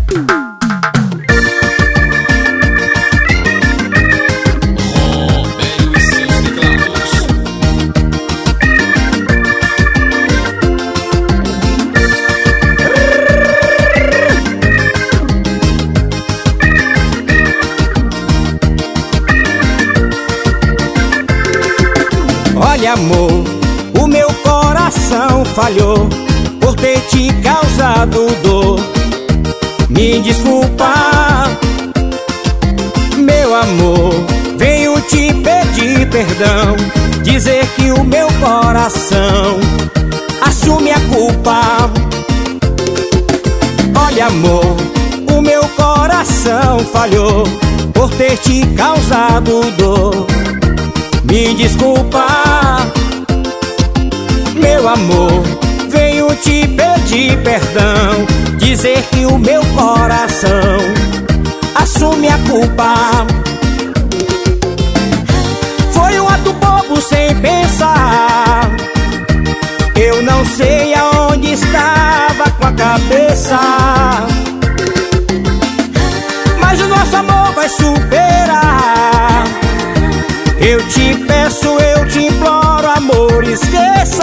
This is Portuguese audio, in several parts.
Olha, amor, o meu coração falhou por ter te causado dor. Me desculpa, meu amor, venho te pedir perdão, dizer que o meu coração assume a culpa. Olha, amor, o meu coração falhou por ter te causado dor. Me desculpa, meu amor, venho te pedir perdão, dizer que o meu coração assume a culpa. Foi um ato bobo sem pensar, eu não sei aonde estava com a cabeça, mas o nosso amor vai superar. Eu te peço, eu te imploro, amor, esqueça.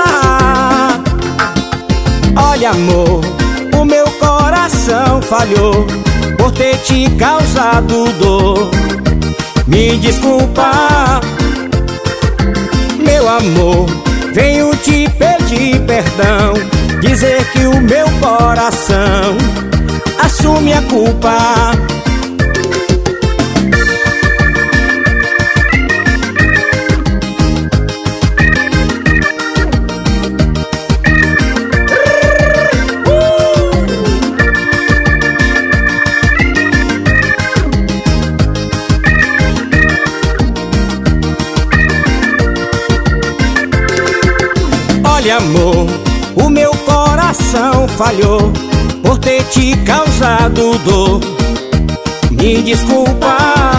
Olha, amor, o meu coração falhou por ter te causado dor. Me desculpa, meu amor, venho te pedir perdão, dizer que o meu coração assume a culpa. Olha, amor, o meu coração falhou por ter te causado dor. Me desculpa,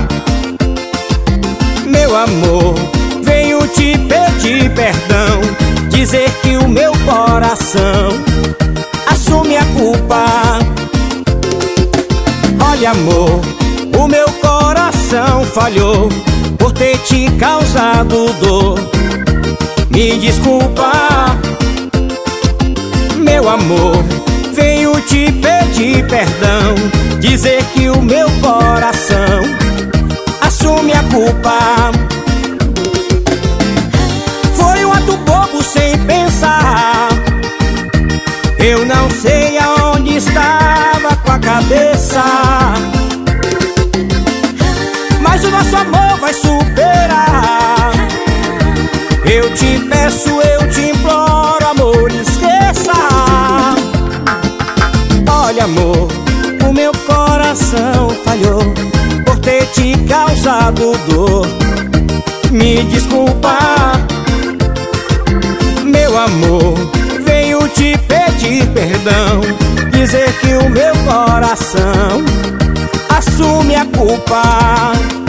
meu amor, venho te pedir perdão, dizer que o meu coração assume a culpa. Olha, amor, o meu coração falhou por ter te causado dor. Me desculpa, meu amor, venho te pedir perdão, dizer que o meu coração assume a culpa. Foi um ato bobo sem pensar, eu não sei aonde estava com a cabeça, mas o nosso amor vai superar. Eu te peço, eu te imploro, amor, esqueça. Olha, amor, o meu coração falhou por ter te causado dor. Me desculpa, meu amor, venho te pedir perdão, dizer que o meu coração assume a culpa.